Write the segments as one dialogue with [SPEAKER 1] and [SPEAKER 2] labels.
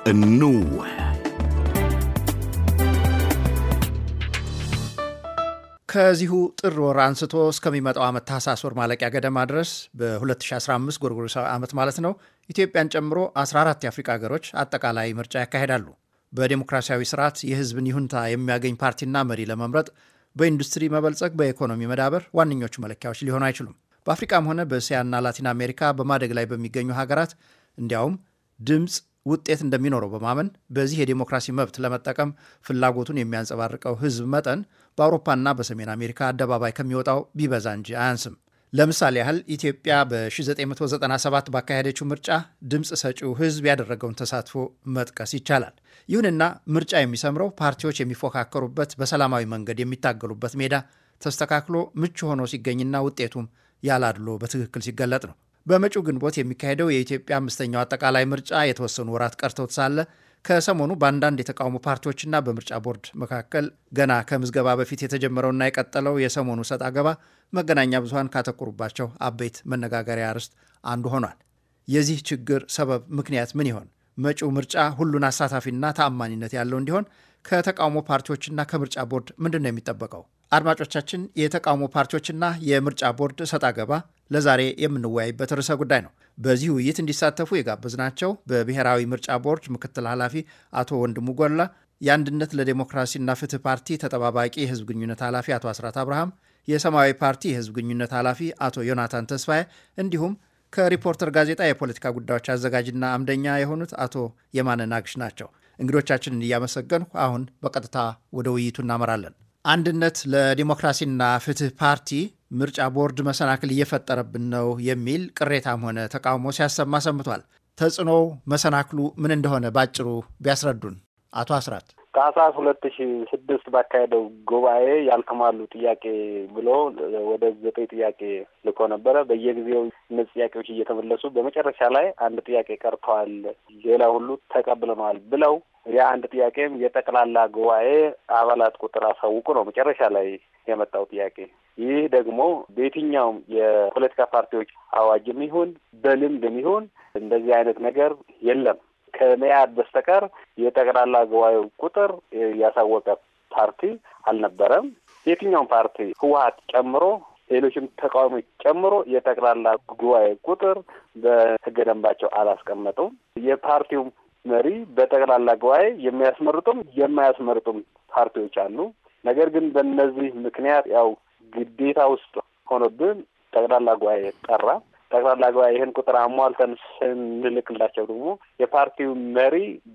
[SPEAKER 1] እንወያይ። ከዚሁ ጥር ወር አንስቶ እስከሚመጣው ዓመት ታህሳስ ወር ማለቂያ ገደማ ድረስ በ2015 ጎርጎሮሳዊ ዓመት ማለት ነው ኢትዮጵያን ጨምሮ 14 የአፍሪካ ሀገሮች አጠቃላይ ምርጫ ያካሂዳሉ። በዲሞክራሲያዊ ስርዓት የህዝብን ይሁንታ የሚያገኝ ፓርቲና መሪ ለመምረጥ በኢንዱስትሪ መበልጸግ፣ በኢኮኖሚ መዳበር ዋነኞቹ መለኪያዎች ሊሆኑ አይችሉም። በአፍሪካም ሆነ በእስያና ላቲን አሜሪካ በማደግ ላይ በሚገኙ ሀገራት እንዲያውም ድምፅ ውጤት እንደሚኖረው በማመን በዚህ የዲሞክራሲ መብት ለመጠቀም ፍላጎቱን የሚያንጸባርቀው ህዝብ መጠን በአውሮፓና በሰሜን አሜሪካ አደባባይ ከሚወጣው ቢበዛ እንጂ አያንስም። ለምሳሌ ያህል ኢትዮጵያ በ1997 ባካሄደችው ምርጫ ድምፅ ሰጪው ህዝብ ያደረገውን ተሳትፎ መጥቀስ ይቻላል። ይሁንና ምርጫ የሚሰምረው ፓርቲዎች የሚፎካከሩበት፣ በሰላማዊ መንገድ የሚታገሉበት ሜዳ ተስተካክሎ ምቹ ሆኖ ሲገኝና ውጤቱም ያላድሎ በትክክል ሲገለጥ ነው። በመጪው ግንቦት የሚካሄደው የኢትዮጵያ 5ኛው አጠቃላይ ምርጫ የተወሰኑ ወራት ቀርተውት ሳለ ከሰሞኑ በአንዳንድ የተቃውሞ ፓርቲዎችና በምርጫ ቦርድ መካከል ገና ከምዝገባ በፊት የተጀመረውና የቀጠለው የሰሞኑ ሰጥ አገባ መገናኛ ብዙሃን ካተኮሩባቸው አበይት መነጋገሪያ አርዕስት አንዱ ሆኗል። የዚህ ችግር ሰበብ ምክንያት ምን ይሆን? መጪው ምርጫ ሁሉን አሳታፊና ተአማኒነት ያለው እንዲሆን ከተቃውሞ ፓርቲዎችና ከምርጫ ቦርድ ምንድን ነው የሚጠበቀው? አድማጮቻችን፣ የተቃውሞ ፓርቲዎችና የምርጫ ቦርድ ሰጥ አገባ ለዛሬ የምንወያይበት ርዕሰ ጉዳይ ነው። በዚህ ውይይት እንዲሳተፉ የጋበዝናቸው በብሔራዊ ምርጫ ቦርድ ምክትል ኃላፊ አቶ ወንድሙ ጎላ፣ የአንድነት ለዲሞክራሲና ፍትህ ፓርቲ ተጠባባቂ የህዝብ ግንኙነት ኃላፊ አቶ አስራት አብርሃም፣ የሰማያዊ ፓርቲ የህዝብ ግንኙነት ኃላፊ አቶ ዮናታን ተስፋዬ እንዲሁም ከሪፖርተር ጋዜጣ የፖለቲካ ጉዳዮች አዘጋጅና አምደኛ የሆኑት አቶ የማነ ናግሽ ናቸው። እንግዶቻችንን እያመሰገንሁ አሁን በቀጥታ ወደ ውይይቱ እናመራለን። አንድነት ለዲሞክራሲና ፍትህ ፓርቲ ምርጫ ቦርድ መሰናክል እየፈጠረብን ነው የሚል ቅሬታም ሆነ ተቃውሞ ሲያሰማ ሰምቷል። ተጽዕኖው፣ መሰናክሉ ምን እንደሆነ ባጭሩ ቢያስረዱን አቶ አስራት።
[SPEAKER 2] ታህሳስ 2006 ባካሄደው ጉባኤ ያልተሟሉ ጥያቄ ብሎ ወደ 9 ጥያቄ ልኮ ነበረ። በየጊዜው እነዚህ ጥያቄዎች እየተመለሱ በመጨረሻ ላይ አንድ ጥያቄ ቀርተዋል፣ ሌላ ሁሉ ተቀብለናል ብለው የአንድ ጥያቄም የጠቅላላ ጉባኤ አባላት ቁጥር አሳውቁ ነው መጨረሻ ላይ የመጣው ጥያቄ። ይህ ደግሞ በየትኛውም የፖለቲካ ፓርቲዎች አዋጅም ይሁን በልምድም ይሁን እንደዚህ አይነት ነገር የለም። ከመያድ በስተቀር የጠቅላላ ጉባኤው ቁጥር ያሳወቀ ፓርቲ አልነበረም። የትኛውም ፓርቲ ህወሓት ጨምሮ ሌሎችም ተቃዋሚዎች ጨምሮ የጠቅላላ ጉባኤ ቁጥር በህገ ደንባቸው አላስቀመጡም። የፓርቲው መሪ በጠቅላላ ጉባኤ የሚያስመርጡም የማያስመርጡም ፓርቲዎች አሉ። ነገር ግን በእነዚህ ምክንያት ያው ግዴታ ውስጥ ሆኖብን ጠቅላላ ጉባኤ ጠራ። ጠቅላላ ጉባኤ ይህን ቁጥር አሟልተን ስንልክላቸው ደግሞ የፓርቲው መሪ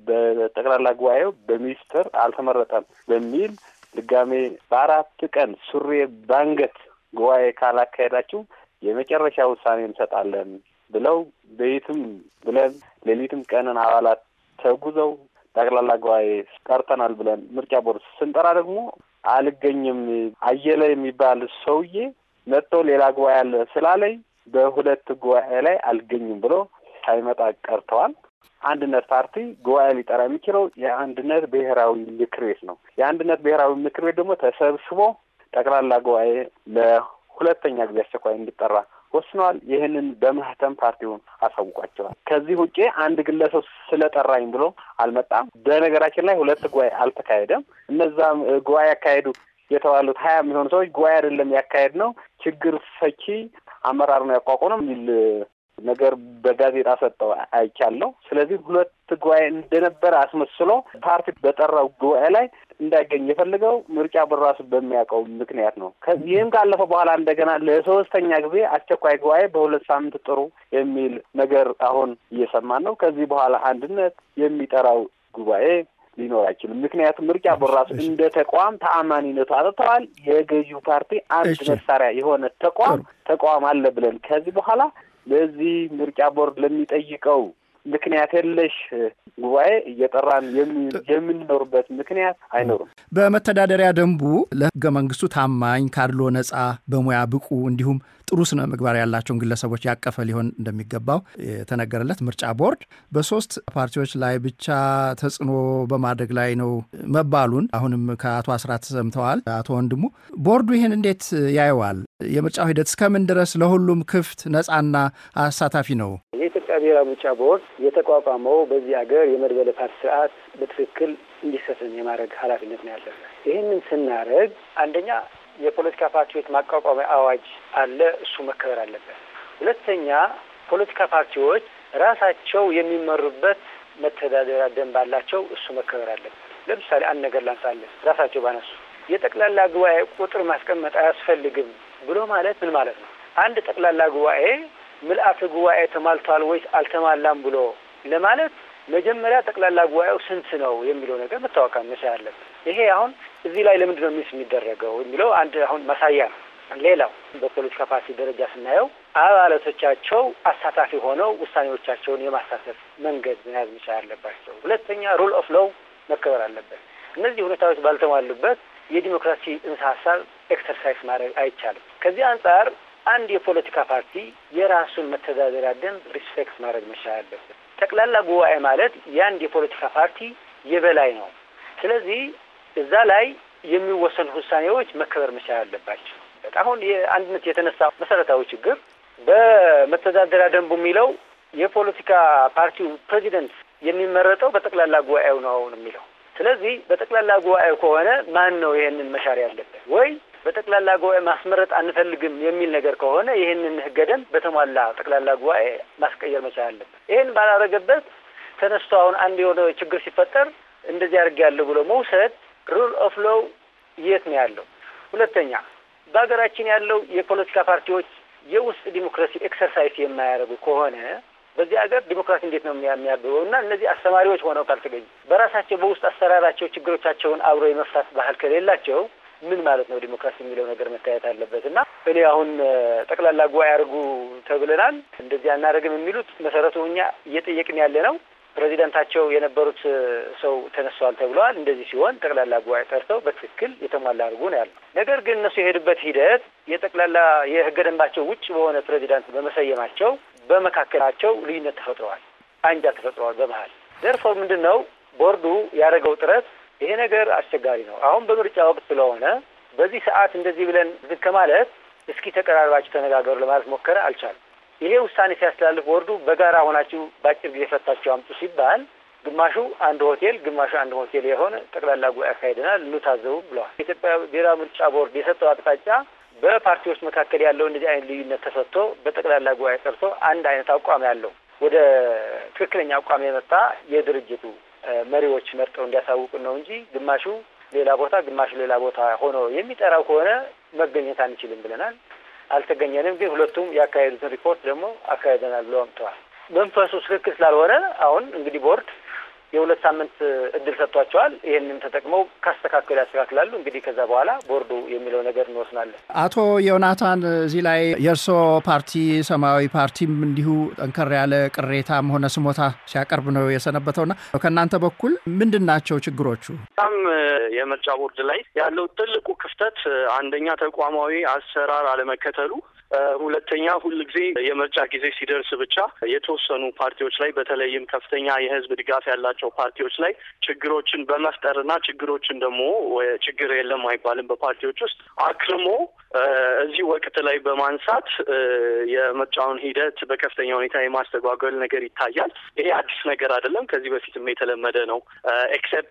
[SPEAKER 2] በጠቅላላ ጉባኤው በሚኒስትር አልተመረጠም በሚል ድጋሜ በ4 ቀን ሱሪ ባንገት ጉባኤ ካላካሄዳችሁ የመጨረሻ ውሳኔ እንሰጣለን ብለው በየትም ብለን ሌሊትም ቀንን አባላት ተጉዘው ጠቅላላ ጉባኤ ጠርተናል ብለን ምርጫ ቦርድ ስንጠራ ደግሞ አልገኝም አየለ የሚባል ሰውዬ መጥቶ ሌላ ጉባኤ አለ ስላለኝ በ2 ጉባኤ ላይ አልገኝም ብሎ ሳይመጣ ቀርተዋል። አንድነት ፓርቲ ጉባኤ ሊጠራ የሚችለው የአንድነት ብሔራዊ ምክር ቤት ነው። የአንድነት ብሔራዊ ምክር ቤት ደግሞ ተሰብስቦ ጠቅላላ ጉባኤ ለሁለተኛ ጊዜ አስቸኳይ እንዲጠራ ወስነዋል። ይህንን በማህተም ፓርቲውን አሳውቋቸዋል። ከዚህ ውጪ አንድ ግለሰብ ስለጠራኝ ብሎ አልመጣም። በነገራችን ላይ 2 ጉባኤ አልተካሄደም። እነዛም ጉባኤ ያካሄዱ የተባሉት 20 የሚሆኑ ሰዎች ጉባኤ አይደለም ያካሄድ ነው ችግር ፈቺ አመራር ነው ያቋቋመው የሚል ነገር በጋዜጣ ሰጠው አይቻለሁ። ስለዚህ 2 ጉባኤ እንደነበረ አስመስሎ ፓርቲ በጠራው ጉባኤ ላይ እንዳይገኝ የፈለገው ምርጫ በራሱ በሚያውቀው ምክንያት ነው። ከዚህም ካለፈ በኋላ እንደገና ለ3ኛ ጊዜ አስቸኳይ ጉባኤ በ2 ሳምንት ጥሩ የሚል ነገር አሁን እየሰማን ነው። ከዚህ በኋላ አንድነት የሚጠራው ጉባኤ ሊኖር አይችልም። ምክንያቱም ምርጫ በራሱ እንደ ተቋም ተአማኒነቱ አጥተዋል። የገዢው ፓርቲ አንድ መሳሪያ የሆነ ተቋም አለ ብለን ከዚህ በኋላ ለዚህ ምርጫ ቦርድ ለሚጠይቀው ምክንያት የለሽ ጉባኤ እየጠራን የምንኖርበት ምክንያት አይኖርም።
[SPEAKER 1] በመተዳደሪያ ደንቡ ለህገ መንግስቱ ታማኝ፣ ካድሎ ነጻ፣ በሙያ ብቁ እንዲሁም ጥሩ ስነ ምግባር ያላቸውን ግለሰቦች ያቀፈ ሊሆን እንደሚገባው የተነገረለት ምርጫ ቦርድ በ3 ፓርቲዎች ላይ ብቻ ተጽዕኖ በማድረግ ላይ ነው መባሉን አሁንም ከአቶ አስራት ሰምተዋል። አቶ ወንድሙ ቦርዱ ይህን እንዴት ያየዋል? የምርጫው ሂደት እስከምን ድረስ ለሁሉም ክፍት ነጻና አሳታፊ ነው?
[SPEAKER 2] የኢትዮጵያ
[SPEAKER 3] ብሔራዊ ምርጫ ቦርድ የተቋቋመው በዚህ ሀገር የመድበለ ፓርቲ ስርዓት በትክክል እንዲሰፍን የማድረግ ኃላፊነት ነው ያለበት። ይህንን ስናደርግ አንደኛ የፖለቲካ ፓርቲዎች ማቋቋሚያ አዋጅ አለ፣ እሱ መከበር አለበት። ሁለተኛ ፖለቲካ ፓርቲዎች ራሳቸው የሚመሩበት መተዳደሪያ ደንብ አላቸው፣ እሱ መከበር አለበት። ለምሳሌ አንድ ነገር ላንሳለን። ራሳቸው ባነሱ የጠቅላላ ጉባኤ ቁጥር ማስቀመጥ አያስፈልግም ብሎ ማለት ምን ማለት ነው? አንድ ጠቅላላ ጉባኤ ምልአተ ጉባኤ ተሟልቷል ወይስ አልተሟላም ብሎ ለማለት መጀመሪያ ጠቅላላ ጉባኤው ስንት ነው የሚለው ነገር መታወቅ መቻል አለበት። ይሄ አሁን እዚህ ላይ ለምንድን ነው ሚስ የሚደረገው የሚለው አንድ አሁን ማሳያ ነው። ሌላው በፖለቲካ ፓርቲ ደረጃ ስናየው አባላቶቻቸው አሳታፊ ሆነው ውሳኔዎቻቸውን የማሳተፍ መንገድ መያዝ መቻል አለባቸው። ሁለተኛ ሩል ኦፍ ሎው መከበር አለበት። እነዚህ ሁኔታዎች ባልተሟሉበት የዲሞክራሲ ጽንሰ ሀሳብ ኤክሰርሳይዝ ማድረግ አይቻልም። ከዚህ አንጻር አንድ የፖለቲካ ፓርቲ የራሱን መተዳደሪያ ደንብ ሪስፔክት ማድረግ መቻል አለበት። ጠቅላላ ጉባኤ ማለት የአንድ የፖለቲካ ፓርቲ የበላይ ነው። ስለዚህ እዛ ላይ የሚወሰኑ ውሳኔዎች መከበር መቻል አለባቸው። አሁን የአንድነት የተነሳ መሰረታዊ ችግር በመተዳደሪያ ደንቡ የሚለው የፖለቲካ ፓርቲው ፕሬዚደንት የሚመረጠው በጠቅላላ ጉባኤው ነው የሚለው። ስለዚህ በጠቅላላ ጉባኤው ከሆነ ማን ነው ይሄንን መሻር ያለበት? ወይ በጠቅላላ ጉባኤ ማስመረጥ አንፈልግም የሚል ነገር ከሆነ ይሄንን ህገ ደንብ በተሟላ ጠቅላላ ጉባኤ ማስቀየር መቻል አለበት። ይሄን ባላረገበት ተነስቶ አሁን አንድ የሆነ ችግር ሲፈጠር እንደዚህ አድርጌያለሁ ብሎ መውሰድ ሩል ኦፍ ሎው የት ነው ያለው? ሁለተኛ በሀገራችን ያለው የፖለቲካ ፓርቲዎች የውስጥ ዲሞክራሲ ኤክሰርሳይዝ የማያደርጉ ከሆነ በዚህ ሀገር ዲሞክራሲ እንዴት ነው የሚያብበው? እና እነዚህ አስተማሪዎች ሆነው ካልተገኙ በራሳቸው በውስጥ አሰራራቸው ችግሮቻቸውን አብሮ የመፍታት ባህል ከሌላቸው ምን ማለት ነው ዲሞክራሲ የሚለው ነገር መታየት አለበት። እና እኔ አሁን ጠቅላላ ጉባኤ አድርጉ ተብለናል እንደዚህ አናደርግም የሚሉት መሰረቱ እኛ እየጠየቅን ያለ ነው። ፕሬዚዳንታቸው የነበሩት ሰው ተነስተዋል ተብለዋል። እንደዚህ ሲሆን ጠቅላላ ጉባኤ ጠርተው በትክክል የተሟላ አድርጉ ነው ያለው። ነገር ግን እነሱ የሄዱበት ሂደት የጠቅላላ የህገ ደንባቸው ውጭ በሆነ ፕሬዚዳንት በመሰየማቸው በመካከላቸው ልዩነት ተፈጥረዋል፣ አንጃ ተፈጥረዋል በመሀል። ደርፎ ምንድን ነው ቦርዱ ያደረገው ጥረት? ይሄ ነገር አስቸጋሪ ነው። አሁን በምርጫ ወቅት ስለሆነ በዚህ ሰዓት እንደዚህ ብለን ዝም ከማለት እስኪ ተቀራርባችሁ ተነጋገሩ ለማለት ሞከረ፣ አልቻለም። ይሄ ውሳኔ ሲያስተላልፍ ቦርዱ በጋራ ሆናችሁ በአጭር ጊዜ ፈታችሁ አምጡ ሲባል ግማሹ አንድ ሆቴል ግማሹ አንድ ሆቴል የሆነ ጠቅላላ ጉባኤ አካሄደናል እንታዘቡ ብለዋል። የኢትዮጵያ ብሔራዊ ምርጫ ቦርድ የሰጠው አቅጣጫ በፓርቲዎች መካከል ያለው እንደዚህ አይነት ልዩነት ተፈቶ በጠቅላላ ጉባኤ ጠርቶ አንድ አይነት አቋም ያለው ወደ ትክክለኛ አቋም የመጣ የድርጅቱ መሪዎች መርጠው እንዲያሳውቁ ነው እንጂ ግማሹ ሌላ ቦታ ግማሹ ሌላ ቦታ ሆኖ የሚጠራው ከሆነ መገኘት አንችልም ብለናል። አልተገኘንም። ግን ሁለቱም ያካሄዱትን ሪፖርት ደግሞ አካሄደናል ብለው አምጥተዋል። መንፈሱ ትክክል ስላልሆነ አሁን እንግዲህ ቦርድ የሁለት ሳምንት እድል ሰጥቷቸዋል። ይህንን ተጠቅመው ካስተካከሉ ያስተካክላሉ። እንግዲህ ከዛ በኋላ ቦርዱ የሚለው ነገር እንወስናለን።
[SPEAKER 1] አቶ ዮናታን እዚህ ላይ የእርስዎ ፓርቲ ሰማያዊ ፓርቲም እንዲሁ ጠንከር ያለ ቅሬታም ሆነ ስሞታ ሲያቀርብ ነው የሰነበተውና ከእናንተ በኩል ምንድን ናቸው ችግሮቹ?
[SPEAKER 4] በጣም የምርጫ ቦርድ ላይ ያለው ትልቁ ክፍተት አንደኛ ተቋማዊ አሰራር አለመከተሉ፣ ሁለተኛ ሁልጊዜ የምርጫ ጊዜ ሲደርስ ብቻ የተወሰኑ ፓርቲዎች ላይ በተለይም ከፍተኛ የህዝብ ድጋፍ ያላቸው ፓርቲዎች ላይ ችግሮችን በመፍጠርና ችግሮችን ደግሞ ችግር የለም አይባልም በፓርቲዎች ውስጥ አክርሞ እዚህ ወቅት ላይ በማንሳት የምርጫውን ሂደት በከፍተኛ ሁኔታ የማስተጓጎል ነገር ይታያል። ይሄ አዲስ ነገር አይደለም፣ ከዚህ በፊትም የተለመደ ነው። ኤክሴፕት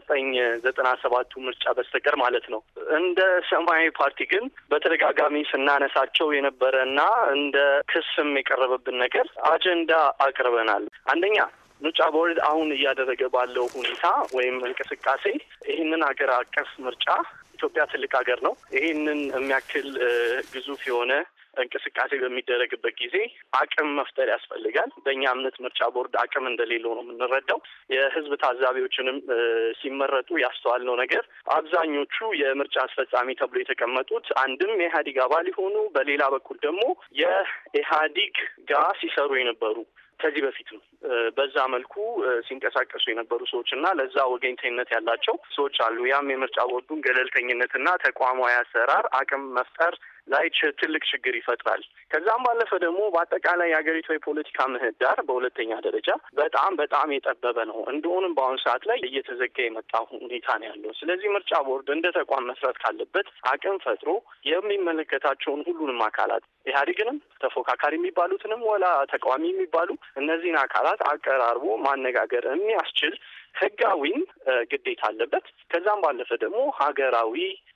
[SPEAKER 4] የ1997 ምርጫ በስተቀር ማለት ነው። እንደ ሰማያዊ ፓርቲ ግን በተደጋጋሚ ስናነሳቸው የነበረና እንደ ክስም የቀረበብን ነገር አጀንዳ አቅርበናል። አንደኛ ምርጫ ቦርድ አሁን እያደረገ ባለው ሁኔታ ወይም እንቅስቃሴ ይህንን ሀገር አቀፍ ምርጫ ኢትዮጵያ ትልቅ ሀገር ነው። ይህንን የሚያክል ግዙፍ የሆነ እንቅስቃሴ በሚደረግበት ጊዜ አቅም መፍጠር ያስፈልጋል። በእኛ እምነት ምርጫ ቦርድ አቅም እንደሌለው ነው የምንረዳው። የህዝብ ታዛቢዎችንም ሲመረጡ ያስተዋልነው ነገር አብዛኞቹ የምርጫ አስፈጻሚ ተብሎ የተቀመጡት አንድም የኢህአዴግ አባል የሆኑ በሌላ በኩል ደግሞ የኢህአዴግ ጋር ሲሰሩ የነበሩ ከዚህ በፊትም በዛ መልኩ ሲንቀሳቀሱ የነበሩ ሰዎች እና ለዛ ወገኝተኝነት ያላቸው ሰዎች አሉ። ያም የምርጫ ቦርዱን ገለልተኝነትና ተቋማዊ አሰራር አቅም መፍጠር ላይ ትልቅ ችግር ይፈጥራል። ከዛም ባለፈ ደግሞ በአጠቃላይ የሀገሪቷ የፖለቲካ ምህዳር በሁለተኛ ደረጃ በጣም የጠበበ ነው። እንደሆነም በአሁኑ ሰዓት ላይ እየተዘጋ የመጣ ሁኔታ ነው ያለው። ስለዚህ ምርጫ ቦርድ እንደ ተቋም መስራት ካለበት አቅም ፈጥሮ የሚመለከታቸውን ሁሉንም አካላት ኢህአዴግንም ተፎካካሪ የሚባሉትንም ወላ ተቃዋሚ የሚባሉ እነዚህን አካላት አቀራርቦ ማነጋገር የሚያስችል ህጋዊም ግዴታ አለበት። ከዛም ባለፈ ደግሞ ሀገራዊ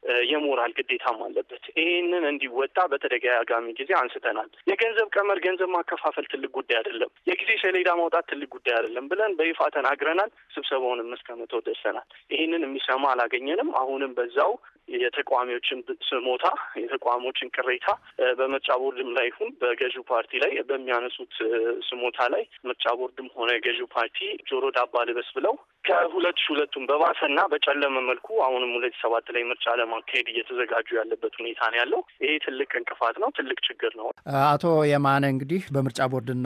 [SPEAKER 4] የሞራል ግዴታም አለበት። ይህንን እንዲወጣ በተደጋጋሚ ጊዜ አንስተናል። የገንዘብ ቀመር ገንዘብ ማከፋፈል ትልቅ ጉዳይ አይደለም፣ የጊዜ ሰሌዳ ማውጣት ትልቅ ጉዳይ አይደለም ብለን በይፋ ተናግረናል። ስብሰባውንም እስከመተው ደርሰናል። ይህንን የሚሰማ አላገኘንም። አሁንም በዛው የተቃዋሚዎችን ስሞታ፣ የተቃዋሚዎችን ቅሬታ በምርጫ ቦርድም ላይ ይሁን በገዢው ፓርቲ ላይ በሚያነሱት ስሞታ ላይ ምርጫ ቦርድም ሆነ የገዢው ፓርቲ ጆሮ ዳባ ልበስ ብለው ከ2002 በባሰና በጨለመ መልኩ አሁንም 2007 ላይ ምርጫ ለማካሄድ እየተዘጋጁ ያለበት ሁኔታ ነው ያለው። ይሄ ትልቅ እንቅፋት ነው፣ ትልቅ ችግር ነው።
[SPEAKER 1] አቶ የማነ እንግዲህ በምርጫ ቦርድና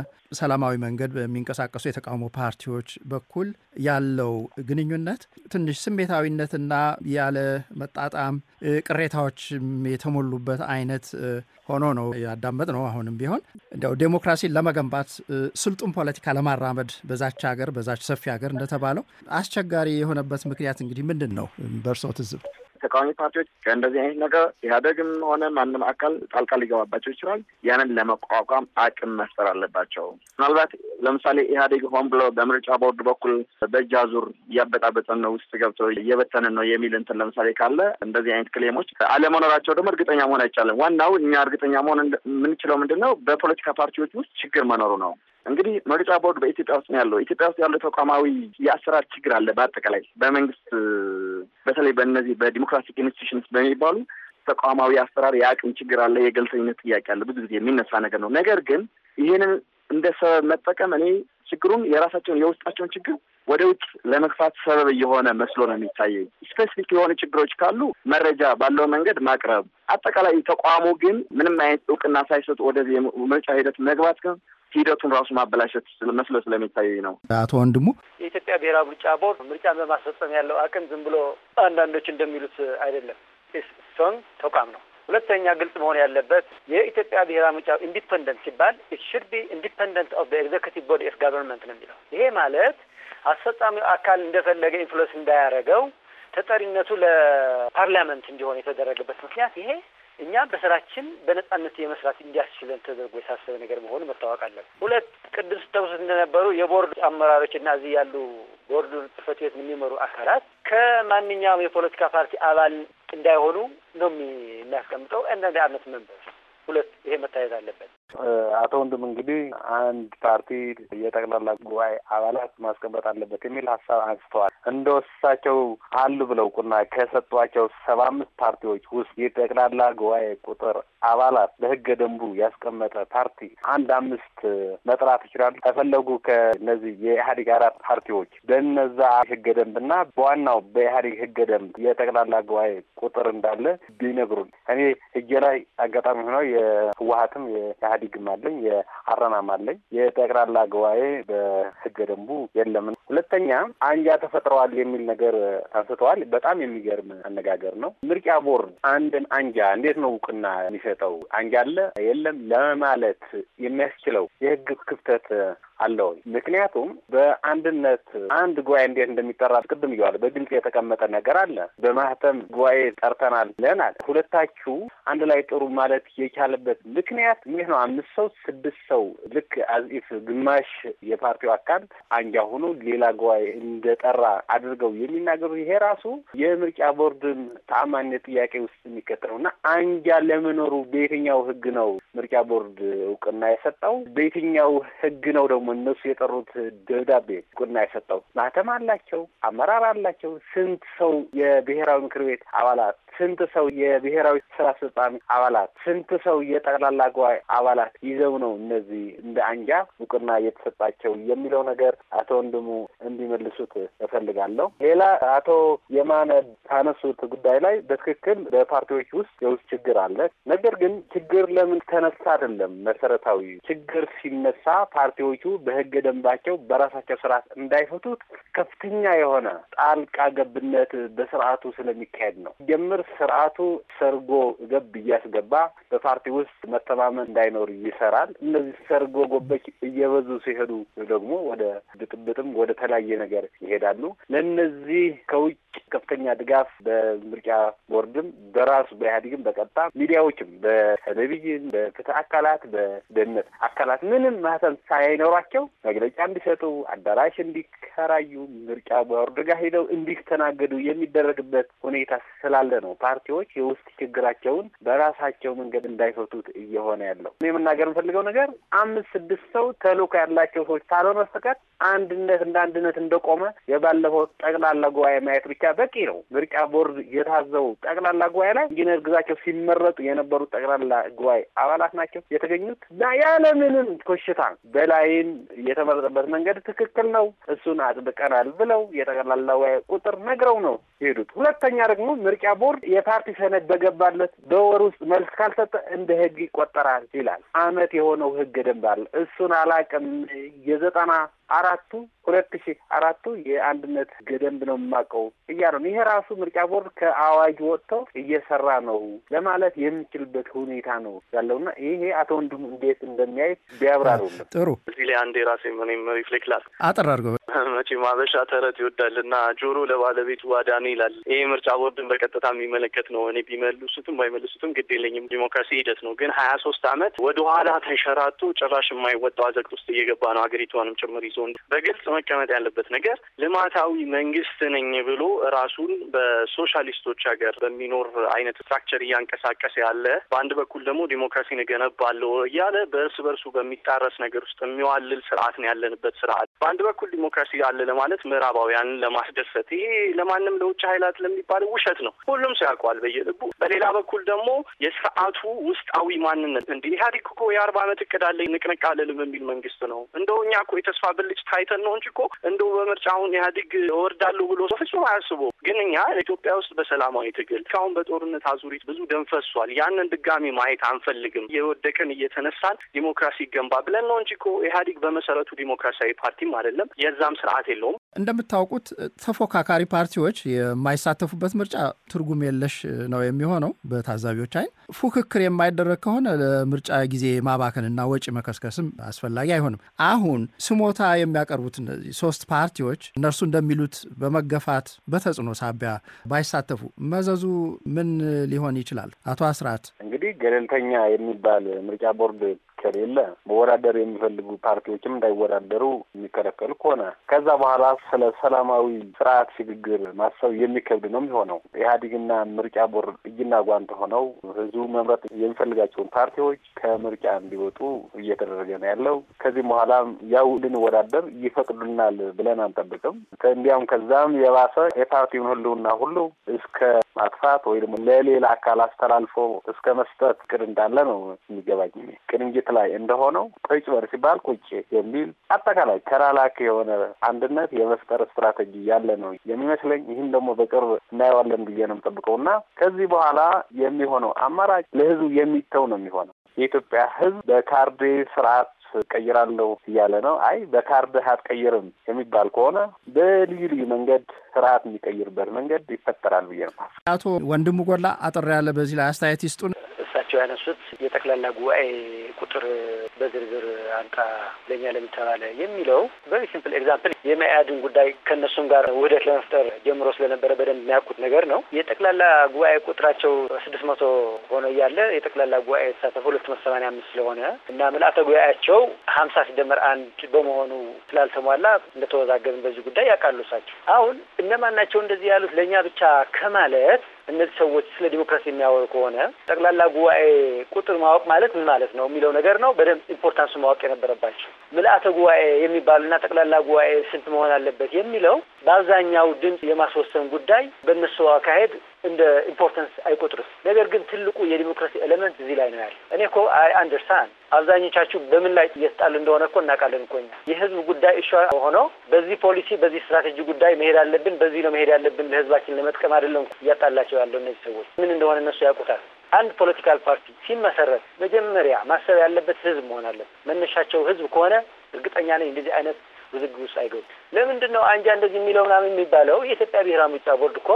[SPEAKER 1] በሰላማዊ መንገድ በሚንቀሳቀሱ የተቃውሞ ፓርቲዎች በኩል ያለው ግንኙነት ትንሽ ስሜታዊነትና ያለ መጣጣም ቅሬታዎች የተሞሉበት አይነት ሆኖ ነው ያዳመጥ ነው። አሁንም ቢሆን እንደው ዴሞክራሲን ለመገንባት ስልጡን ፖለቲካ ለማራመድ በዛች ሀገር በዛች ሰፊ ሀገር እንደተባለው አስቸጋሪ የሆነበት ምክንያት እንግዲህ ምንድን ነው በእርስዎ ትዝብት?
[SPEAKER 5] ተቃዋሚ ፓርቲዎች ከእንደዚህ አይነት ነገር ኢህአዴግም ሆነ ማንም አካል ጣልቃ ሊገባባቸው ይችላል። ያንን ለመቋቋም አቅም መፍጠር አለባቸው። ምናልባት ለምሳሌ ኢህአዴግ ሆን ብሎ በምርጫ ቦርድ በኩል በእጅ አዙር እያበጣበጠን ነው፣ ውስጥ ገብቶ እየበተንን ነው የሚል እንትን ለምሳሌ ካለ እንደዚህ አይነት ክሌሞች አለመኖራቸው ደግሞ እርግጠኛ መሆን አይቻልም። ዋናው እኛ እርግጠኛ መሆን የምንችለው ምንድን ነው? በፖለቲካ ፓርቲዎች ውስጥ ችግር መኖሩ ነው። እንግዲህ ምርጫ ቦርድ በኢትዮጵያ ውስጥ ነው ያለው። ኢትዮጵያ ውስጥ ያለው ተቋማዊ የአሰራር ችግር አለ። በአጠቃላይ በመንግስት በተለይ በእነዚህ በዲሞክራቲክ ኢንስቲትዩሽንስ በሚባሉ ተቋማዊ አሰራር የአቅም ችግር አለ። የገለልተኝነት ጥያቄ አለ። ብዙ ጊዜ የሚነሳ ነገር ነው። ነገር ግን ይህንን እንደ ሰበብ መጠቀም እኔ ችግሩን የራሳቸውን የውስጣቸውን ችግር ወደ ውጭ ለመግፋት ሰበብ እየሆነ መስሎ ነው የሚታየኝ። ስፔሲፊክ የሆኑ ችግሮች ካሉ መረጃ ባለው መንገድ ማቅረብ፣ አጠቃላይ ተቋሙ ግን ምንም አይነት እውቅና ሳይሰጡ ወደዚህ ምርጫ ሂደት መግባት ግን ሂደቱን ራሱ ማበላሸት መስሎ ስለሚታየኝ ነው።
[SPEAKER 1] አቶ ወንድሙ
[SPEAKER 3] የኢትዮጵያ ብሔራዊ ምርጫ ቦርድ ምርጫን በማስፈጸም ያለው አቅም ዝም ብሎ አንዳንዶች እንደሚሉት አይደለም። ስትሮንግ ተቋም ነው። ሁለተኛ ግልጽ መሆን ያለበት የኢትዮጵያ ብሔራዊ ምርጫ ኢንዲፔንደንት ሲባል it should be independent of the executive body of government ነው የሚለው። ይሄ ማለት አስፈጻሚው አካል እንደፈለገ ኢንፍሉዌንስ እንዳያደርገው ተጠሪነቱ ለፓርላመንት እንዲሆን የተደረገበት ምክንያት ይሄ እኛ በስራችን በነጻነት የመስራት እንዲያስችለን ተደርጎ የታሰበ ነገር መሆኑ መታወቅ አለበት። ሁለት ቅድም ስተውስት እንደነበሩ የቦርድ አመራሮችና እዚህ ያሉ ቦርዱ ጽሕፈት ቤት የሚመሩ አካላት ከማንኛውም የፖለቲካ ፓርቲ አባል እንዳይሆኑ ነው የሚያስቀምጠው። አንድ አመት መንበር ሁለት ይሄ መታየት አለበት።
[SPEAKER 2] አቶ ወንድም እንግዲህ አንድ ፓርቲ የጠቅላላ ጉባኤ አባላት ማስቀመጥ አለበት የሚል ሀሳብ አንስተዋል። እንደወሳቸው አሉ ብለው ቁና ከሰጧቸው 75 ፓርቲዎች ውስጥ የጠቅላላ ጉባኤ ቁጥር አባላት በህገ ደንቡ ያስቀመጠ ፓርቲ 5 መጥራት ይችላሉ። ከፈለጉ ከነዚህ የኢህአዴግ 4 ፓርቲዎች በነዛ ህገ ደንብና በዋናው በኢህአዴግ ህገ ደንብ የጠቅላላ ጉባኤ ቁጥር እንዳለ ቢነግሩን። እኔ ህጌ ላይ አጋጣሚ ሆነው የህወሀትም የኢህአዴግም አለኝ የአረናም አለኝ። የጠቅላላ ጉባኤ በህገ ደንቡ የለም። ሁለተኛ አንጃ ተፈጥረዋል የሚል ነገር አንስተዋል። በጣም የሚገርም አነጋገር ነው። ምርጫ ቦርድ አንድን አንጃ እንዴት ነው እውቅና የሚሰጠው? አንጃ አለ የለም ለማለት የሚያስችለው የህግ ክፍተት አለ ወይ? ምክንያቱም በአንድነት አንድ ጉባኤ እንዴት እንደሚጠራ ቅድም ይዋል በግልጽ የተቀመጠ ነገር አለ። በማህተም ጉባኤ ጠርተናል ለናል። ሁለታችሁ አንድ ላይ ጥሩ ማለት የቻለበት ምክንያት ምን ነው? 5 ሰው 6 ሰው ልክ አዚፍ ግማሽ የፓርቲው አካል አንጃ ሆኖ ሌላ ጉባኤ እንደጠራ አድርገው የሚናገሩ ይሄ ራሱ የምርጫ ቦርድን ተአማኒነት ጥያቄ ውስጥ የሚከተለውና አንጃ ለመኖሩ በየትኛው ህግ ነው ምርጫ ቦርድ እውቅና የሰጠው? በየትኛው ህግ ነው ደግሞ እነሱ የጠሩት ደብዳቤ እውቅና የሰጠው? ማህተም አላቸው፣ አመራር አላቸው። ስንት ሰው የብሔራዊ ምክር ቤት አባላት፣ ስንት ሰው የብሔራዊ ስራ አስፈጻሚ አባላት፣ ስንት ሰው የጠቅላላ ጉባኤ አባላት ይዘው ነው እነዚህ እንደ አንጃ እውቅና የተሰጣቸው የሚለው ነገር አቶ ወንድሙ እንዲመልሱት እፈልጋለሁ። ሌላ አቶ የማነ ካነሱት ጉዳይ ላይ በትክክል በፓርቲዎች ውስጥ የውስጥ ችግር አለ። ነገር ግን ችግር ለምን ተነሳ አይደለም መሰረታዊ ችግር ሲነሳ ፓርቲዎቹ በህገ ደንባቸው በራሳቸው ስርዓት እንዳይፈቱት ከፍተኛ የሆነ ጣልቃ ገብነት በስርዓቱ ስለሚካሄድ ነው። ጀምር ስርዓቱ ሰርጎ ገብ እያስገባ በፓርቲ ውስጥ መተማመን እንዳይኖር ይሰራል። እነዚህ ሰርጎ ገቦች እየበዙ ሲሄዱ ደግሞ ወደ ብጥብጥም ወደ ተለያየ ነገር ይሄዳሉ። ለነዚህ ከውጭ ከፍተኛ ድጋፍ በምርጫ ቦርድም በራሱ በኢህአዴግም በቀጥታ ሚዲያዎችም በቴሌቪዥን በፍትህ አካላት በደህንነት አካላት ምንም ማህተም ሳይኖራቸው መግለጫ እንዲሰጡ አዳራሽ እንዲከራዩ ምርጫ ቦርድ ጋር ሄደው እንዲስተናገዱ የሚደረግበት ሁኔታ ስላለ ነው ፓርቲዎች የውስጥ ችግራቸውን በራሳቸው መንገድ እንዳይፈቱት እየሆነ ያለው። እኔ መናገር የምፈልገው ነገር 5-6 ሰው ተልዕኮ ያላቸው ሰዎች ካልሆነ በስተቀር አንድነት እንደ አንድነት እንደቆመ የባለፈው ጠቅላላ ጉባኤ ማየት ብቻ በቂ ነው። ምርጫ ቦርድ የታዘው ጠቅላላ ጉባኤ ላይ ኢንጂነር ግዛቸው ሲመረጡ የነበሩት ጠቅላላ ጉባኤ አባላት ናቸው የተገኙት እና ያለምንም ኮሽታ በላይን የተመረጠበት መንገድ ትክክል ነው፣ እሱን አጥብቀናል ብለው የጠቅላላ ጉባኤ ቁጥር ነግረው ነው ሄዱት። ሁለተኛ ደግሞ ምርጫ ቦርድ የፓርቲ ሰነድ በገባለት በወር ውስጥ መልስ ካልሰጠ እንደ ህግ ይቆጠራል ይላል። አመት የሆነው ህግ ደንብ አለ። እሱን አላውቅም። የ94 የአንድነት ገደንብ ነው የማውቀው እያሉ ይሄ ራሱ ምርጫ ቦርድ ከአዋጅ ወጥቶ እየሰራ ነው ለማለት የሚችልበት ሁኔታ ነው ያለውና ይሄ አቶ ወንድሙ እንዴት እንደሚያይ ቢያብራሩልን
[SPEAKER 4] ጥሩ። እዚህ ላይ አንዴ ራሴ ምንም ሪፍሌክት ላድርግ።
[SPEAKER 1] አጥር አድርገው
[SPEAKER 4] መቼም አበሻ ተረት ይወዳልና ጆሮ ለባለቤቱ ዋዳኔ ይላል። ይሄ ምርጫ ቦርድን በቀጥታ የሚመለከት ነው። እኔ ቢመልሱትም ባይመልሱትም ግድ የለኝም። ዲሞክራሲ ሂደት ነው። ግን 23 ዓመት ወደ ኋላ ተንሸራቶ ጭራሽ የማይወጣው አዘቅት ውስጥ እየገባ ነው ሀገሪቷንም ጭምር ይዞ በግልጽ መቀመጥ ያለበት ነገር ልማታዊ መንግስት ነኝ ብሎ ራሱን በሶሻሊስቶች ሀገር በሚኖር አይነት ስትራክቸር እያንቀሳቀሰ ያለ፣ በአንድ በኩል ደግሞ ዲሞክራሲን እገነባለሁ እያለ በእርስ በርሱ በሚጣረስ ነገር ውስጥ የሚዋልል ስርዓት ነው ያለንበት ስርዓት። በአንድ በኩል ዲሞክራሲ አለ ለማለት ምዕራባውያንን ለማስደሰት፣ ይሄ ለማንም ለውጭ ኃይላት ለሚባለው ውሸት ነው። ሁሉም ሰው ያውቀዋል በየልቡ። በሌላ በኩል ደግሞ የስርዓቱ ውስጣዊ ማንነት እንዲህ ኢህአዴግ እኮ የ40 ዓመት እቅድ አለ ንቅንቅ አልልም የሚል መንግስት ነው። እንደው እኛ እኮ የተስፋ ብልጭ ታይተን ነው እንጂ እኮ እንደው በምርጫውን ኢህአዴግ እወርዳለሁ ብሎ ፍጹም አያስበው። ግን እኛ ኢትዮጵያ ውስጥ በሰላማዊ ትግል እስካሁን በጦርነት አዙሪት ብዙ ደም ፈሷል። ያንን ድጋሚ ማየት አንፈልግም። የወደቀን እየተነሳን ዲሞክራሲ ይገንባ ብለን ነው እንጂ እኮ ኢህአዴግ በመሰረቱ ዲሞክራሲያዊ ፓርቲም አይደለም፣ የዛም ስርዓት የለውም።
[SPEAKER 1] እንደምታውቁት ተፎካካሪ ፓርቲዎች የማይሳተፉበት ምርጫ ትርጉም የለሽ ነው የሚሆነው በታዛቢዎች አይን። ፉክክር የማይደረግ ከሆነ ለምርጫ ጊዜ ማባከንና ወጪ መከስከስም አስፈላጊ አይሆንም። አሁን ስሞታ የሚያቀርቡት እነዚህ 3 ፓርቲዎች እነርሱ እንደሚሉት በመገፋት በተጽዕኖ ሳቢያ ባይሳተፉ መዘዙ ምን ሊሆን ይችላል? አቶ አስራት
[SPEAKER 2] እንግዲህ ገለልተኛ የሚባል ምርጫ ቦርድ ከሌለ መወዳደር የሚፈልጉ ፓርቲዎችም እንዳይወዳደሩ የሚከለከሉ ከሆነ ከዛ በኋላ ስለ ሰላማዊ ስርዓት ሽግግር ማሰብ የሚከብድ ነው የሚሆነው። ኢህአዴግና ምርጫ ቦርድ እጅና ጓንት ሆነው ህዝቡ መምረጥ የሚፈልጋቸውን ፓርቲዎች ከምርጫ እንዲወጡ እየተደረገ ነው ያለው። ከዚህ በኋላ ያው እንድንወዳደር ይፈቅዱናል ብለን አንጠብቅም። እንዲያውም ከዛም የባሰ የፓርቲውን ህልውና ሁሉ እስከ ማጥፋት ወይ ደግሞ ለሌላ አካል አስተላልፎ እስከ መስጠት እቅድ እንዳለ ነው የሚገባኝ። ቅንጅት ላይ እንደሆነው ቁጭ በር ሲባል ቁጭ የሚል አጠቃላይ ተላላኪ የሆነ አንድነት የመፍጠር ስትራቴጂ ያለ ነው የሚመስለኝ። ይህን ደግሞ በቅርብ እናየዋለን ብዬ ነው የምጠብቀውና ከዚህ በኋላ የሚሆነው አማራጭ ለህዝቡ የሚተው ነው የሚሆነው። የኢትዮጵያ ህዝብ በካርድ ስርዓት ቀይራለሁ እያለ ነው። አይ በካርድ አትቀይርም የሚባል ከሆነ በልዩ ልዩ መንገድ ስርዓት የሚቀይርበት መንገድ ይፈጠራል ብዬ ነው።
[SPEAKER 1] አቶ ወንድሙ ጎላ አጥር ያለ በዚህ ላይ አስተያየት ይስጡን።
[SPEAKER 3] እሳቸው ያነሱት የጠቅላላ ጉባኤ ቁጥር በዝርዝር አንጣ ለኛ ለምተባለ የሚለው ቬሪ ሲምፕል ኤግዛምፕል የመያድን ጉዳይ ከነሱም ጋር ውህደት ለመፍጠር ጀምሮ ስለነበረ በደንብ የሚያውቁት ነገር ነው። የጠቅላላ ጉባኤ ቁጥራቸው 600 ሆኖ እያለ የጠቅላላ ጉባኤ የተሳተፈው 285 ስለሆነ እና ምልአተ ጉባኤያቸው 50 ሲደመር 1 በመሆኑ ስላልተሟላ እንደተወዛገብን በዚህ ጉዳይ ያውቃሉ እሳቸው። አሁን እነማን ናቸው እንደዚህ ያሉት ለኛ ብቻ ከማለት እነዚህ ሰዎች ስለ ዲሞክራሲ የሚያወሩ ከሆነ ጠቅላላ ጉባኤ ቁጥር ማወቅ ማለት ምን ማለት ነው የሚለው ነገር ነው በደንብ ኢምፖርታንሱ ማወቅ የነበረባቸው። ምልአተ ጉባኤ የሚባልና ጠቅላላ ጉባኤ ስንት መሆን አለበት የሚለው በአብዛኛው ድምፅ የማስወሰን ጉዳይ በእነሱ አካሄድ እንደ ኢምፖርታንስ አይቆጥሩም። ነገር ግን ትልቁ የዲሞክራሲ ኤሌመንት እዚህ ላይ ነው ያለ። እኔ እኮ አይ አንደርስታንድ አብዛኞቻችሁ በምን ላይ እየተጣሉ እንደሆነ እኮ እናውቃለን እኮ እኛ የህዝብ ጉዳይ እሺ ሆኖ በዚህ ፖሊሲ በዚህ ስትራቴጂ ጉዳይ መሄድ አለብን፣ በዚህ ነው መሄድ ያለብን ለህዝባችን ለመጥቀም አይደለም እያጣላቸው ያለው እነዚህ ሰዎች ምን እንደሆነ እነሱ ያውቁታል። አንድ ፖለቲካል ፓርቲ ሲመሰረት መጀመሪያ ማሰብ ያለበት ህዝብ መሆን አለበት። መነሻቸው ህዝብ ከሆነ እርግጠኛ ነኝ እንደዚህ አይነት ውዝግብ ውስጥ አይገቡም። ለምንድን ነው አንጃ እንደዚህ የሚለው ምናምን የሚባለው? የኢትዮጵያ ብሔራዊ ምርጫ ቦርድ እኮ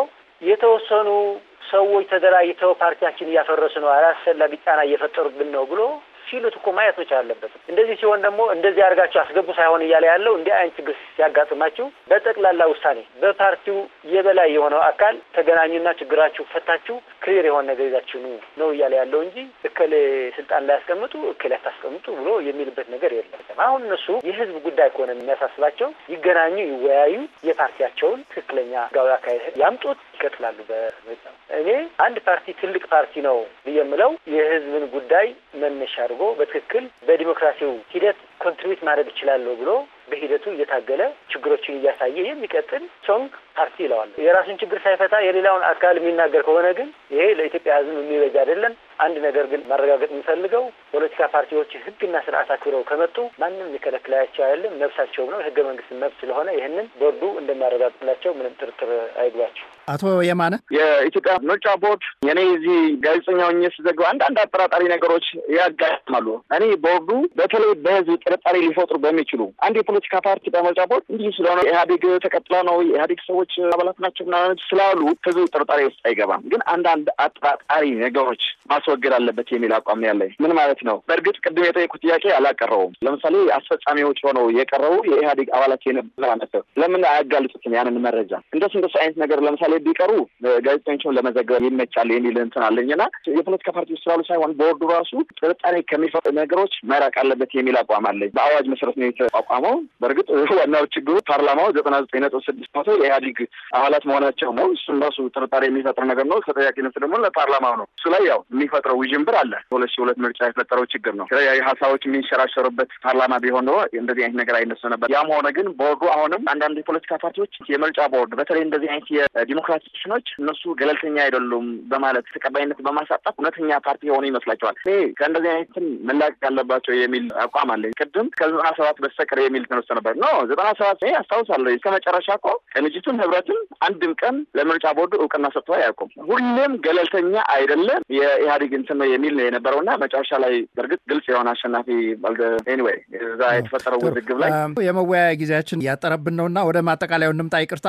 [SPEAKER 3] የተወሰኑ ሰዎች ተደራጅተው ፓርቲያችን እያፈረሱ ነው፣ አላስፈላጊ ጫና እየፈጠሩብን ነው ብሎ ሲሉት እኮ ማየት መቻል አለበት። እንደዚህ ሲሆን ደግሞ እንደዚህ አድርጋችሁ አስገቡ ሳይሆን እያለ ያለው እንዲህ አይነት ችግር ሲያጋጥማችሁ በጠቅላላ ውሳኔ በፓርቲው የበላይ የሆነው አካል ተገናኙና ችግራችሁ ፈታችሁ ክሊር የሆነ ነገር ይዛችሁ ነው እያለ ያለው እንጂ እከሌ ስልጣን ላይ ያስቀምጡ እከሌ ያስቀምጡ ብሎ የሚልበት ነገር የለም። አሁን እነሱ የህዝብ ጉዳይ ከሆነ የሚያሳስባቸው ይገናኙ፣ ይወያዩ፣ የፓርቲያቸውን ትክክለኛ ጋር አካሄድ ያምጡት፣ ይቀጥላሉ። እኔ አንድ ፓርቲ ትልቅ ፓርቲ ነው የምለው የህዝብን ጉዳይ መነሻ አድርጎ በትክክል በዲሞክራሲው ሂደት ኮንትሪቢዩት ማድረግ ይችላል ብሎ በሂደቱ እየታገለ ችግሮችን እያሳየ የሚቀጥል ሶንግ ፓርቲ ይለዋል። የራሱን ችግር ሳይፈታ የሌላውን አካል የሚናገር ከሆነ ግን ይሄ ለኢትዮጵያ ህዝብ የሚበጅ አይደለም። አንድ ነገር ግን ማረጋገጥ የምፈልገው ፖለቲካ ፓርቲዎች ህግና ስርዓት አክብረው ከመጡ ማንም የሚከለክላቸው አይደለም፣ መብታቸው ነው። የህገ መንግስት መብት ስለሆነ ይህንን ቦርዱ እንደሚያረጋግጥላቸው ምንም ጥርጥር አይግባቸው።
[SPEAKER 1] አቶ የማነ
[SPEAKER 5] የኢትዮጵያ ምርጫ ቦርድ የኔ እዚህ ጋዜጠኛ ሆኜ ስዘግብ አንዳንድ አጠራጣሪ ነገሮች ያጋጥማሉ። እኔ ቦርዱ በተለይ በህዝብ ጥርጣሬ ሊፈጥሩ በሚችሉ አንድ የፖለቲካ ፓርቲ በምርጫ ቦርድ እንዲህ ስለሆነ ኢህአዴግ ተቀጥላ ነው የኢህአዴግ ሰዎች አባላት ናቸው ምናምን ስላሉ ህዝብ ጥርጣሬ ውስጥ አይገባም። ግን አንዳንድ አጠራጣሪ ነገሮች ማስወገድ አለበት የሚል አቋም ያለኝ። ምን ማለት ነው? በእርግጥ ቅድም የጠየቁት ጥያቄ አላቀረቡም። ለምሳሌ አስፈጻሚዎች ሆነው የቀረቡ የኢህአዴግ አባላት የነበሩ ለምን አያጋልጡትም ያንን መረጃ? እንደሱ አይነት ነገር ለምሳሌ ቢቀሩ ጋዜጠኞችን ለመዘገብ ይመቻል የሚል እንትን አለኝና የፖለቲካ ፓርቲዎች ስላሉ ሳይሆን ቦርዱ ራሱ ጥርጣሬ ከሚፈጥሩ ነገሮች መራቅ አለበት የሚል አቋም አለኝ። በአዋጅ መሰረት ነው የተቋቋመው። በእርግጥ ዋናው ችግሩ ፓርላማው 99.6% የኢህአዴግ አባላት መሆናቸው ነው። እሱም ራሱ ጥርጣሬ የሚፈጥር ነገር ነው። ተጠያቂነት ደግሞ ለፓርላማው ነው። እሱ ላይ ያው የሚፈጥረው ውዥንብር አለ። 2002 ምርጫ የፈጠረው ችግር ነው። የተለያዩ ሀሳቦች የሚንሸራሸሩበት ፓርላማ ቢሆን ነው እንደዚህ አይነት ነገር አይነሱ ነበር። ያም ሆነ ግን ቦርዱ አሁንም አንዳንድ የፖለቲካ ፓርቲዎች የምርጫ ቦርድ በተለይ እንደዚህ አይነት የዲሞክራቲሽኖች እነሱ ገለልተኛ አይደሉም በማለት ተቀባይነት በማሳጣት እውነተኛ ፓርቲ የሆኑ ይመስላቸዋል። ከእንደዚህ አይነት መላቀቅ ያለባቸው የሚል አቋም አለ። ቅድም ከ97 በስተቀር የሚል ተነስቶ ነበር። ኖ 97 አስታውሳለሁ። እስከ መጨረሻ እኮ ቅንጅቱን ህብረትን አንድም ቀን ለምርጫ ቦርዱ እውቅና ሰጥተው አያውቁም። ሁሌም ገለልተኛ አይደለም የኢህአዴግ እንትን ነው የሚል ነው የነበረውና መጨረሻ ላይ በእርግጥ ግልጽ የሆነ አሸናፊ ኤኒዌይ እዛ የተፈጠረው ውዝግብ ላይ
[SPEAKER 1] የመወያያ ጊዜያችን እያጠረብን ነውና ወደ ማጠቃለያው እንምጣ። ይቅርታ።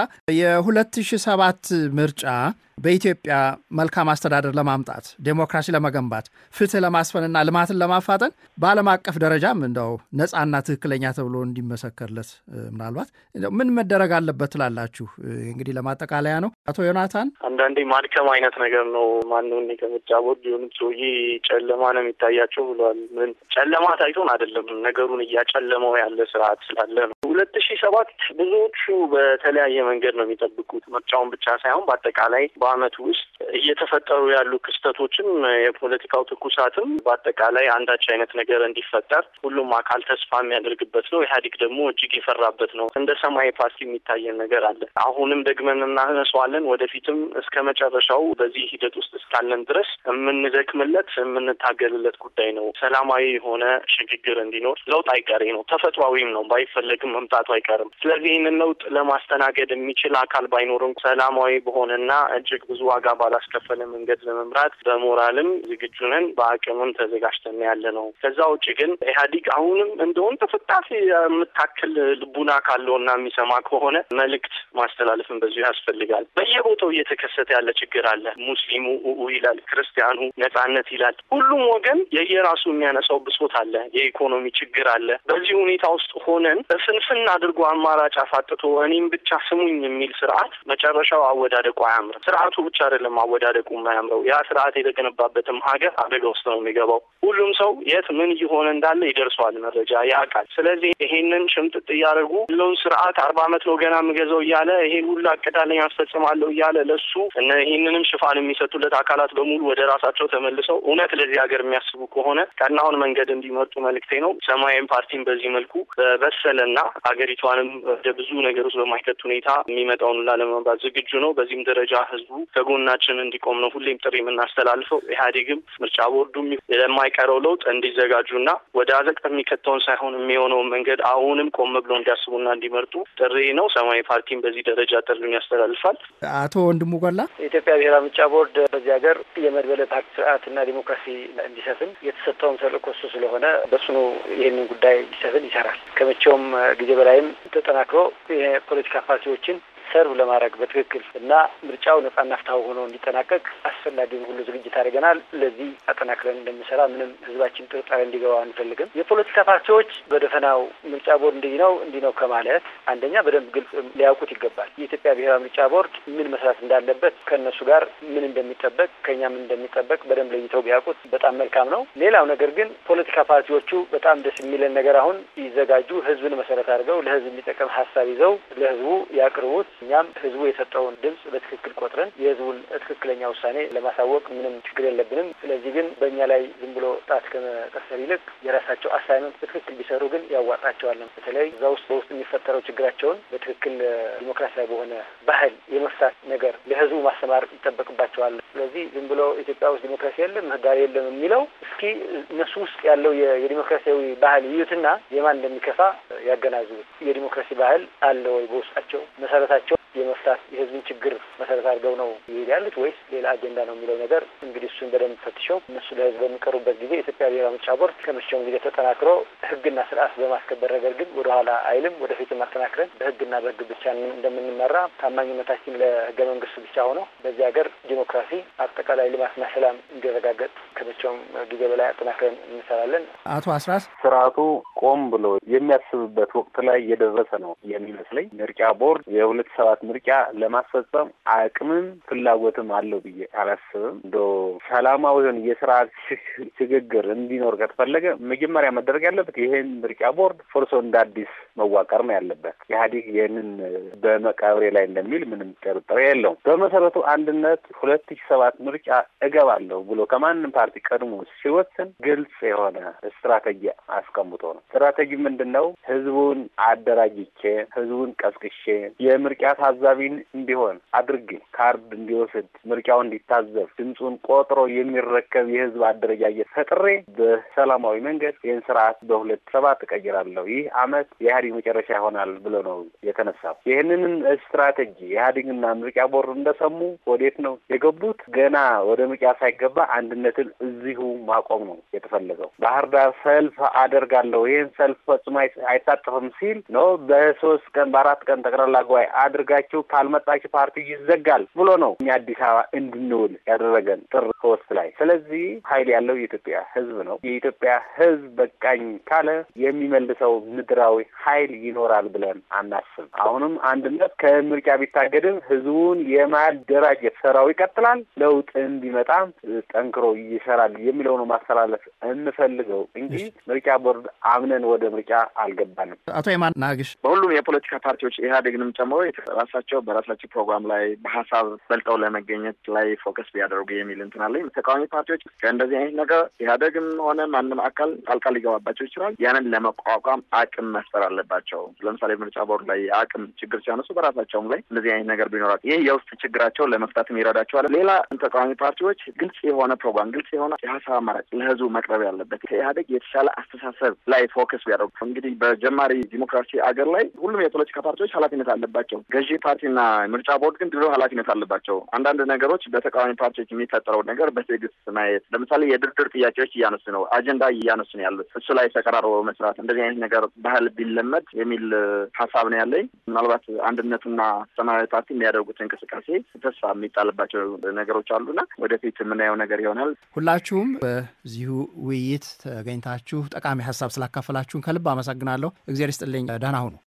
[SPEAKER 1] የ2007 ምርጫ በኢትዮጵያ መልካም አስተዳደር ለማምጣት ዴሞክራሲ ለመገንባት ፍትህ ለማስፈንና ልማትን ለማፋጠን በዓለም አቀፍ ደረጃም እንደው ነጻና ትክክለኛ ተብሎ እንዲመሰከርለት ምናልባት ምን መደረግ አለበት ትላላችሁ? እንግዲህ ለማጠቃለያ ነው። አቶ ዮናታን
[SPEAKER 4] አንዳንዴ ማድከም አይነት ነገር ነው። ማነው እኔ ከምርጫ ቦርድ የሆኑ ሰውዬ ጨለማ ነው የሚታያቸው ብለዋል። ምን ጨለማ ታይቶን አይደለም፣ ነገሩን እያጨለመው ያለ ስርዓት ስላለ ነው። 2007 ብዙዎቹ በተለያየ መንገድ ነው የሚጠብቁት። ምርጫውን ብቻ ሳይሆን በአጠቃላይ በአመቱ ውስጥ እየተፈጠሩ ያሉ ክስተቶችም የፖለቲካው ትኩሳትም በአጠቃላይ አንዳች አይነት ነገር እንዲፈጠር ሁሉም አካል ተስፋ የሚያደርግበት ነው። ኢህአዴግ ደግሞ እጅግ የፈራበት ነው። እንደ ሰማያዊ ፓርቲ የሚታየን ነገር አለ። አሁንም ደግመን እናነሳዋለን። ወደፊትም እስከ መጨረሻው በዚህ ሂደት ውስጥ እስካለን ድረስ የምንደክምለት የምንታገልለት ጉዳይ ነው። ሰላማዊ የሆነ ሽግግር እንዲኖር ለውጥ አይቀሬ ነው። ተፈጥሯዊም ነው። ባይፈለግም መምጣቱ አይቀርም። ስለዚህ ይህንን ለውጥ ለማስተናገድ የሚችል አካል ባይኖርም ሰላማዊ በሆነና እጅግ ብዙ ዋጋ ባላስከፈለ መንገድ ለመምራት በሞራልም ዝግጁ ነን፣ በአቅምም ተዘጋጅተን ያለ ነው። ከዛ ውጭ ግን ኢህአዴግ አሁንም እንደውን ተፈጣፊ የምታክል ልቡና ካለውና የሚሰማ ከሆነ መልእክት ማስተላለፍን በዚሁ ያስፈልጋል። በየቦታው እየተከሰተ ያለ ችግር አለ። ሙስሊሙ ይላል፣ ክርስቲያኑ ነጻነት ይላል። ሁሉም ወገን የየራሱ የሚያነሳው ብሶት አለ። የኢኮኖሚ ችግር አለ። በዚህ ሁኔታ ውስጥ ሆነን ፍንፍን አድርጎ አማራጭ አሳጥቶ እኔም ብቻ ስሙኝ የሚል ስርዓት መጨረሻው አወዳደቁ አያምርም። ስርዓቱ ብቻ አይደለም አወዳደቁ የማያምረው፣ ያ ስርዓት የተገነባበትም ሀገር አደጋ ውስጥ ነው የሚገባው። ሁሉም ሰው የት ምን እየሆነ እንዳለ ይደርሰዋል፣ መረጃ ያውቃል። ስለዚህ ይሄንን ሽምጥጥ እያደረጉ ያለውን ስርዓት 40 ዓመት ነው ገና የምገዛው እያለ ይሄን ሁሉ አቅዳለኝ አስፈጽማለሁ እያለ ለሱ ይህንንም ሽፋን የሚሰጡለት አካላት በሙሉ ወደ ራሳቸው ተመልሰው እውነት ለዚህ ሀገር የሚያስቡ ከሆነ ቀናውን መንገድ እንዲመርጡ መልእክቴ ነው። ሰማያዊ ፓርቲን በዚህ መልኩ በበሰለና ሀገሪቷንም ወደ ብዙ ነገር ውስጥ በማይከት ሁኔታ የሚመጣውን ሁላ ለመምራት ዝግጁ ነው። በዚህም ደረጃ ህዝቡ ከጎናችን እንዲቆም ነው ሁሌም ጥሪ የምናስተላልፈው። ኢህአዴግም ምርጫ ቦርዱም ለማይቀረው ለውጥ እንዲዘጋጁና ወደ አዘቅት የሚከተውን ሳይሆን የሚሆነውን መንገድ አሁንም ቆም ብሎ እንዲያስቡና እንዲመርጡ ጥሪ ነው። ሰማያዊ ፓርቲም በዚህ ደረጃ ጥሪውን ያስተላልፋል።
[SPEAKER 1] አቶ ወንድሙ ጎላ
[SPEAKER 3] የኢትዮጵያ ብሔራዊ ምርጫ ቦርድ በዚህ ሀገር የመድበለ ፓርቲ ስርዓትና ዲሞክራሲ እንዲሰፍን የተሰጠውን ተልእኮ እሱ ስለሆነ በሱ ነው ይህንን ጉዳይ እንዲሰፍን ይሰራል። ከመቼውም ጊዜ በላይም ተጠናክሮ የፖለቲካ ፓርቲዎችን ሰርቭ ለማድረግ በትክክል እና ምርጫው ነጻና ፍትሃዊ ሆኖ እንዲጠናቀቅ አስፈላጊውን ሁሉ ዝግጅት አድርገናል። ለዚህ አጠናክረን እንደምንሰራ ምንም ህዝባችን ጥርጣሬ እንዲገባ አንፈልግም። የፖለቲካ ፓርቲዎች በደፈናው ምርጫ ቦርድ እንዲህ ነው ከማለት አንደኛ በደንብ ግልጽ ሊያውቁት ይገባል። የኢትዮጵያ ብሔራዊ ምርጫ ቦርድ ምን መስራት እንዳለበት ከእነሱ ጋር ምን እንደሚጠበቅ ከኛ ምን እንደሚጠበቅ በደንብ ለይተው ቢያውቁት በጣም መልካም ነው። ሌላው ነገር ግን ፖለቲካ ፓርቲዎቹ በጣም ደስ የሚለን ነገር አሁን ይዘጋጁ ህዝብን መሰረት አድርገው ለህዝብ የሚጠቅም ሀሳብ ይዘው ለህዝቡ ያቅርቡት። እኛም ህዝቡ የሰጠውን ድምጽ በትክክል ቆጥረን የህዝቡን ትክክለኛ ውሳኔ ለማሳወቅ ምንም ችግር የለብንም። ስለዚህ ግን በእኛ ላይ ዝም ብሎ ጣት ከመቀሰር ይልቅ የራሳቸው አሳይመንት በትክክል ቢሰሩ ግን ያዋጣቸዋል። በተለይ እዛ ውስጥ በውስጥ የሚፈጠረው ችግራቸውን በትክክል ዲሞክራሲያዊ በሆነ ባህል የመፍታት ነገር ለህዝቡ ማስተማር ይጠበቅባቸዋል። ስለዚህ ዝም ብሎ ኢትዮጵያ ውስጥ ዲሞክራሲ የለም ምህዳር የለም የሚለው እስኪ እነሱ ውስጥ ያለው የዲሞክራሲያዊ ባህል ይዩትና የማን እንደሚከፋ ያገናዝቡ። የዲሞክራሲ ባህል አለ ወይ በውስጣቸው? መሰረታቸው የመፍታት የህዝብን ችግር መሰረት አድርገው ነው ይሄድ ያሉት ወይስ ሌላ አጀንዳ ነው የሚለው ነገር እንግዲህ እሱን በደንብ ፈትሸው እነሱ ለህዝብ በሚቀርቡበት ጊዜ የኢትዮጵያ ብሔራዊ ምርጫ ቦርድ ከመቼውም ጊዜ ተጠናክሮ ህግና ስርዓት በማስከበር ረገድ ግን ወደኋላ አይልም። ወደፊትም አጠናክረን በህግና በህግ ብቻ እንደምንመራ ታማኝነታችን ለህገ መንግስቱ ብቻ ሆኖ በዚህ ሀገር ዲሞክራሲ አጠቃላይ ልማትና ሰላም እንዲረጋገጥ ከመቼውም ጊዜ በላይ አጠናክረን እንሰራለን።
[SPEAKER 1] አቶ አስራት
[SPEAKER 2] ስርዓቱ ቆም ብሎ የሚያስብበት ወቅት ላይ የደረሰ ነው የሚመስለኝ። ምርጫ ቦርድ የ2007 ምርጫ ለማስፈጸም አቅምም ፍላጎትም አለው ብዬ አላስብም። ሰላማዊ የሆነ የስርዓት ሽግግር እንዲኖር ከተፈለገ መጀመሪያ መደረግ ያለበት ይሄን ምርጫ ቦርድ ፎርሶ እንደ አዲስ መዋቀር ነው ያለበት። ኢህአዴግ ይህንን በመቃብሬ ላይ እንደሚል ምንም ጥርጥር የለውም። በመሰረቱ አንድነት 2007 ምርጫ እገባለሁ ብሎ ከማንም ፓርቲ ቀድሞ ሲወስን ግልጽ የሆነ ስትራቴጂ አስቀምጦ ነው። ስትራቴጂ ምንድን ነው? ህዝቡን አደራጅቼ ህዝቡን ቀስቅሼ የምርጫ ታዛቢን እንዲሆን አድርጌ ካርድ እንዲወስድ ምርጫው እንዲታዘብ ድምፁን ቆጥሮ የሚረከብ የህዝብ አደረጃጀት ፈጥሬ በሰላማዊ መንገድ ይህን ስርዓት በ2007 እቀይራለሁ፣ ይህ አመት የኢህአዴግ መጨረሻ ይሆናል ብሎ ነው የተነሳው። ይህንን ስትራቴጂ ኢህአዴግና ምርጫ ቦርድ እንደሰሙ ወዴት ነው የገቡት? ገና ወደ ምርጫ ሳይገባ አንድነትን እዚሁ ማቆም ነው የተፈለገው። ባህር ዳር ሰልፍ አደርጋለሁ ይህን ሰልፍ ፈጽሞ አይታጠፍም ሲል ነው በ3 ቀን በ4 ቀን ጠቅላላ ጉባኤ አድርጋችሁ ካልመጣችሁ ፓርቲ ይዘጋል ብሎ ነው እኛ አዲስ አበባ እንድንውል ያደረገን ጥር 3 ላይ። ስለዚህ ኃይል ያለው የኢትዮጵያ ህዝብ ነው። የኢትዮጵያ ህዝብ በቃኝ ካለ የሚመልሰው ምድራዊ ኃይል ይኖራል ብለን አናስብ። አሁንም አንድነት ከምርጫ ቢታገድም ህዝቡን የማደራጀት ስራው ይቀጥላል። ለውጥ እንዲመጣም ጠንክሮ ይሰራል የሚለው ነው ማስተላለፍ እንፈልገው እንጂ ምርጫ ቦርድ አምነን ወደ ምርጫ አልገባንም።
[SPEAKER 1] አቶ የማን ናግሽ
[SPEAKER 5] በሁሉም የፖለቲካ ፓርቲዎች ኢህአዴግንም ጨምሮ ራሳቸው በራሳቸው ፕሮግራም ላይ በሀሳብ በልጠው ለመገኘት ላይ ፎከስ ቢያደርጉ የሚል እንትን አለኝ። ተቃዋሚ ፓርቲዎች ከእንደዚህ አይነት ነገር ኢህአዴግም ሆነ ማንም አካል ጣልቃ ሊገባባቸው ይችላል። ያንን ለመቋቋም አቅም መፍጠር አለባቸው። ለምሳሌ ምርጫ ቦርድ ላይ የአቅም ችግር ሲያነሱ በራሳቸውም ላይ እንደዚህ አይነት ነገር ቢኖራቸው ይህ የውስጥ ችግራቸው ለመፍታትም ይረዳቸዋል። ሌላ ተቃዋሚ ፓርቲዎች ግልጽ የሆነ ፕሮግራም፣ ግልጽ የሆነ የሀሳብ አማራጭ ለህዝቡ መቅረብ ያለበት ከኢህአዴግ የተሻለ አስተሳሰብ ላይ ፎከስ ቢያደርጉ እንግዲህ በጀማሪ ዲሞክራሲ አገር ላይ ሁሉም የፖለቲካ ፓርቲዎች ኃላፊነት አለባቸው። ገዢ ፓርቲና ምርጫ ቦርድ ግን ድሮ ኃላፊነት አለባቸው። አንዳንድ ነገሮች በተቃዋሚ ፓርቲዎች የሚፈጠረው ነገር በትዕግስት ማየት፣ ለምሳሌ የድርድር ጥያቄዎች እያነሱ ነው፣ አጀንዳ እያነሱ ነው ያሉት። እሱ ላይ ተቀራርቦ መስራት፣ እንደዚህ አይነት ነገር ባህል ቢለመድ የሚል ሀሳብ ነው ያለኝ። ምናልባት አንድነቱና ሰማያዊ ፓርቲ የሚያደርጉት እንቅስቃሴ ተስፋ የሚጣልባቸው ነገሮች አሉና ወደፊት የምናየው ነገር ይሆናል።
[SPEAKER 1] ሁላችሁም በዚሁ ውይይት ተገኝታችሁ ጠቃሚ ሀሳብ ስላካፈላችሁን ከልብ አመሰግናለሁ። እግዚአብሔር ይስጥልኝ። ደህና ሁኑ።